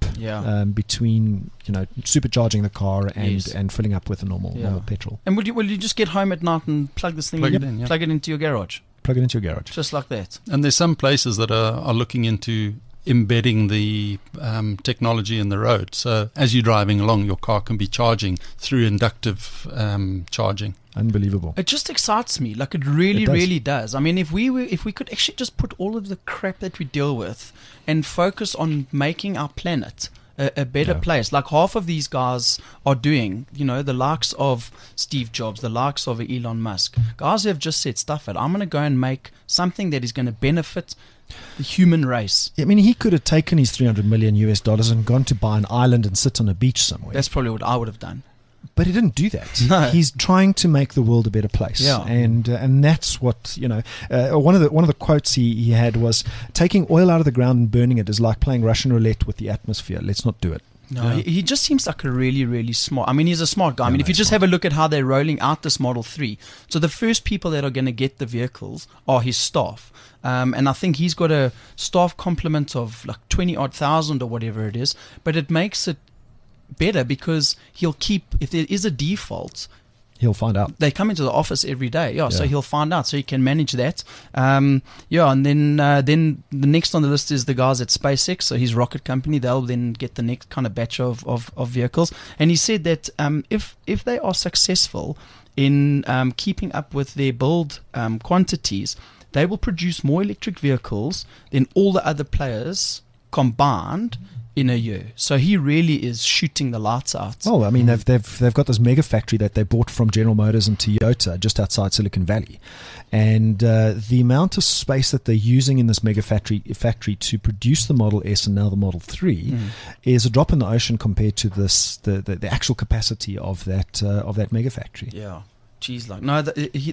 C: between supercharging the car and filling up with a normal petrol.
B: And will you just get home at night and plug this thing
D: Plug it
B: into your garage,
C: Plug it into your garage,
B: just like that?
D: And there's some places that are looking into embedding the technology in the road. So as you're driving along, your car can be charging through inductive charging.
C: Unbelievable.
B: It just excites me. Like, it really does. I mean, if we could actually just put all of the crap that we deal with and focus on making our planet a better place, like half of these guys are doing, the likes of Steve Jobs, the likes of Elon Musk, guys who have just said, stuff it, I'm going to go and make something that is going to benefit the human race.
C: I mean, he could have taken his $300 million and gone to buy an island and sit on a beach somewhere.
B: That's probably what I would have done.
C: But he didn't do that.
B: No.
C: He's trying to make the world a better place.
B: Yeah.
C: And that's what, one of the quotes he had was, taking oil out of the ground and burning it is like playing Russian roulette with the atmosphere. Let's not do it.
B: No, he just seems like a really, really smart. I mean, he's a smart guy. I mean, if you just have a look at how they're rolling out this Model 3, so the first people that are going to get the vehicles are his staff. And I think he's got a staff complement of like 20-odd thousand or whatever it is. But it makes it better because he'll keep, if there is a default,
C: he'll find out.
B: They come into the office every day, so he'll find out, so he can manage that. And then the next on the list is the guys at SpaceX, so his rocket company. They'll then get the next kind of batch of vehicles. And he said that if they are successful in keeping up with their build quantities, they will produce more electric vehicles than all the other players combined in a year. So he really is shooting the lights out.
C: Oh, I mean, they've got this mega factory that they bought from General Motors and Toyota just outside Silicon Valley, and the amount of space that they're using in this mega factory to produce the Model S and now the Model 3 is a drop in the ocean compared to the actual capacity of that mega factory.
B: Yeah. Geez, like no,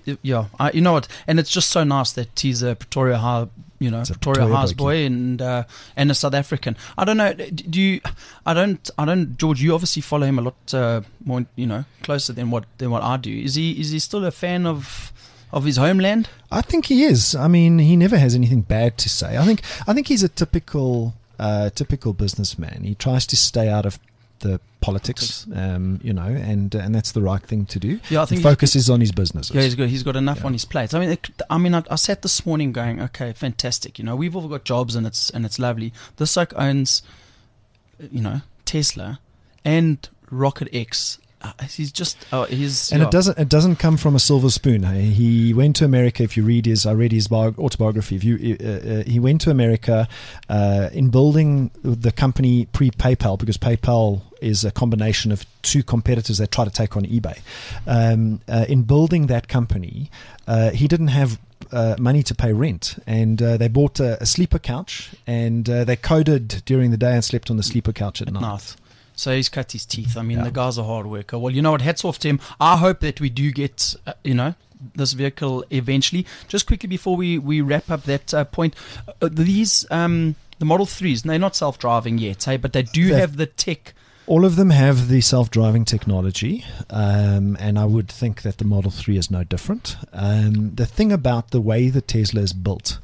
B: you know what? And it's just so nice that he's a Pretoria High, Pretoria High's boy, and a South African. I don't know. I don't. George, you obviously follow him a lot more, closer than what I do. Is he still a fan of his homeland?
C: I think he is. I mean, he never has anything bad to say. I think he's a typical businessman. He tries to stay out of the politics, and that's the right thing to do.
B: Yeah, I think
C: the focus is on his businesses.
B: Yeah, he's got enough on his plate. I mean, I sat this morning going, okay, fantastic. We've all got jobs and it's lovely. This bloke owns, Tesla and Rocket X. He's just it
C: doesn't come from a silver spoon. Hey? He went to America. If you read I read his autobiography. He went to America in building the company pre-PayPal, because PayPal is a combination of two competitors that try to take on eBay. In building that company, he didn't have money to pay rent, and they bought a sleeper couch, and they coded during the day and slept on the sleeper couch at night.
B: So he's cut his teeth. I mean, the guy's a hard worker. Well, you know what? Hats off to him. I hope that we do get, this vehicle eventually. Just quickly before we wrap up that point, these The Model 3s, they're not self-driving yet, but they do have the tech.
C: All of them have the self-driving technology, and I would think that the Model 3 is no different. The thing about the way the Tesla is built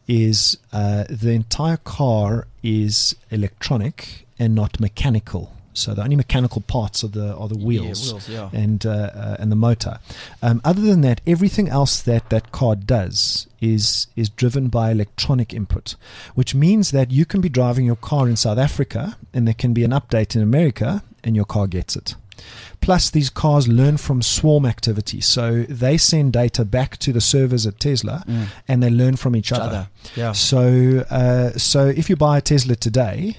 C: is the entire car is electronic and not mechanical. So the only mechanical parts are the wheels, and the motor. Other than that, everything else that car does is driven by electronic input, which means that you can be driving your car in South Africa and there can be an update in America and your car gets it. Plus, these cars learn from swarm activity. So they send data back to the servers at Tesla and they learn from each other.
B: Yeah.
C: So if you buy a Tesla today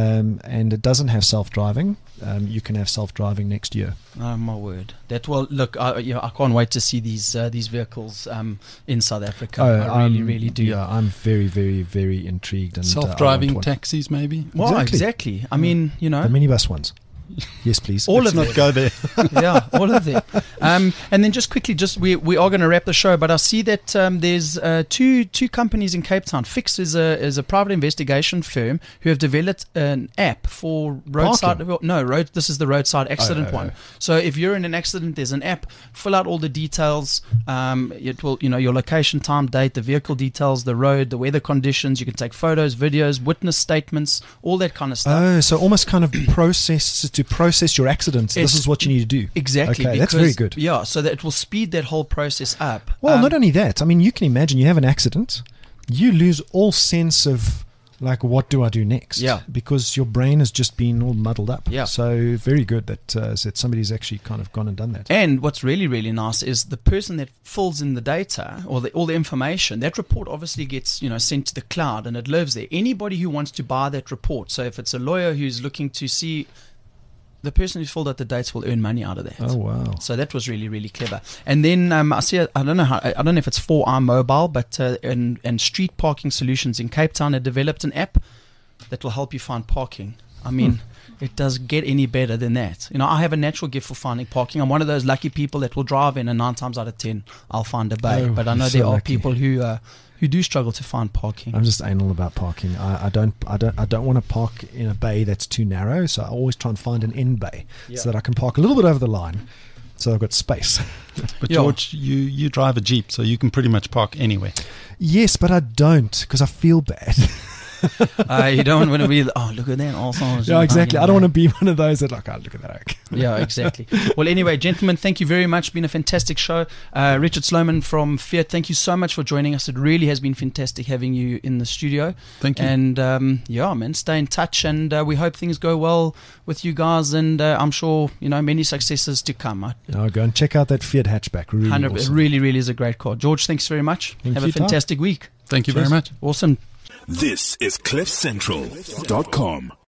C: and it doesn't have self-driving, you can have self-driving next year.
B: Oh, my word. Look, I can't wait to see these vehicles in South Africa. I really do.
C: Yeah, I'm very, very, very intrigued. And
D: self-driving taxis, maybe?
B: Well, exactly. I mean,
C: the minibus ones. Yes, please.
B: Let's
D: not go there.
B: Yeah, all of them. And then just quickly, we are going to wrap the show, but I see that there's two companies in Cape Town. Fix is a private investigation firm who have developed an app for roadside. This is the roadside accident one. So if you're in an accident, there's an app. Fill out all the details. It will, your location, time, date, the vehicle details, the road, the weather conditions. You can take photos, videos, witness statements, all that kind of stuff.
C: Oh, so almost kind of to process your accidents. This is what you need to do.
B: Exactly.
C: Okay, that's very good.
B: Yeah, so that it will speed that whole process up.
C: Well, not only that. I mean, you can imagine you have an accident, you lose all sense of like, what do I do next?
B: Yeah.
C: Because your brain has just been all muddled up.
B: Yeah.
C: So very good that somebody's actually kind of gone and done that.
B: And what's really, really nice is the person that fills in the data or all the information, that report obviously gets, sent to the cloud and it lives there. Anybody who wants to buy that report, so if it's a lawyer who's looking to see, the person who's filled out the dates will earn money out of that.
C: Oh, wow.
B: So that was really, really clever. And then I see, I don't know if it's 4i Mobile, but and Street Parking Solutions in Cape Town have developed an app that will help you find parking. I mean, it does get any better than that. I have a natural gift for finding parking. I'm one of those lucky people that will drive in and 9 times out of 10 I'll find a bay. But I know there are people who do struggle to find parking.
C: I'm just anal about parking. I don't want to park in a bay that's too narrow, so I always try and find an end bay so that I can park a little bit over the line, so I've got space.
D: But George, you drive a Jeep, so you can pretty much park anywhere.
C: Yes, but I don't because I feel bad.
B: You don't want to be, look at that. Also,
C: yeah, exactly. I don't want to be one of those that look at that. Okay.
B: Yeah, exactly. Well, anyway, gentlemen, thank you very much. It's been a fantastic show. Richard Sloman from Fiat, thank you so much for joining us. It really has been fantastic having you in the studio.
D: Thank you.
B: And stay in touch, and we hope things go well with you guys, and I'm sure many successes to come.
C: Go and check out that Fiat hatchback. Really awesome.
B: It really, really is a great car. George, thanks very much. Have a fantastic week.
D: Thank you very much.
B: Awesome.
A: This is CliffCentral.com.